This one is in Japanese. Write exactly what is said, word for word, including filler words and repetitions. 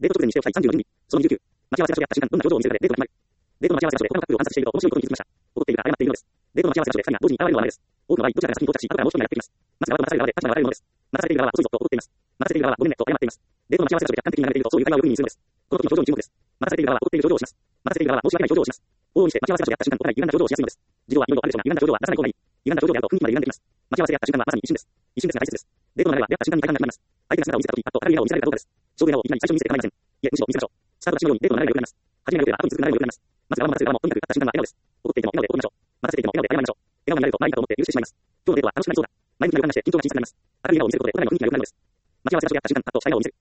デート直前にしておきたいさんじゅうよにん。そのにじゅうきゅう。待ち合わせ場所であった瞬間、どんな表情を見せるかでデートが決まる。デートの待ち合わせ場所で他のカップルを観察していると面白いことに気づきました。怒っているか謝っているのです。デートの待ち合わせ場所でふたりが同時に現れるのは稀です。多くの場合、どちらかが先に到着し、後からもう一人がやってきます。待つ側と待たされる側で立場が分かれるのです。待たされている側は遅いぞと怒っています。待たせている側はごめんねと謝っています。デートの待ち合わせ場所で客観的に流れていると、そういう会話をよく耳にするのです。この時の表情に注目です。待たされている側は怒っている表情をします。待たせている側は申し訳ない表情をします。往々にして待ち合わせ場所であった瞬間とかに歪んだ表情をしやすいのです。事情はいろいろあるでしょうが、歪んだ表情は出さない方がいい。歪んだ表情であると雰囲気まで歪んできます。待ち合わせであった瞬間はまさに一瞬です。一瞬ですが大切です。デートの流れは出会った瞬間に体感になります。相手が姿を見せた時、あっと明るい笑顔を見せられるかどうかです。勝負笑顔をいきなり最初に見せて構いません。いえ、むしろ見せましょう。スタートダッシュのようにデートの流れが良くなります。始めが良ければ後に続く流れも良くなります。まず側も待たせる側もとにかく会った瞬間は笑顔です。怒っていても笑顔で怒りましょう。待たせていても笑顔で謝りましょう。笑顔になるとまあいいかと思って許してしまいます。今日のデートは楽しくなりそうだ。前向きな予感がして緊張が小さくなります。明るい笑顔を見せることでお互いの雰囲気が良くなるのです。待ち合わせ場所であった瞬間、あっとした笑顔を見せる。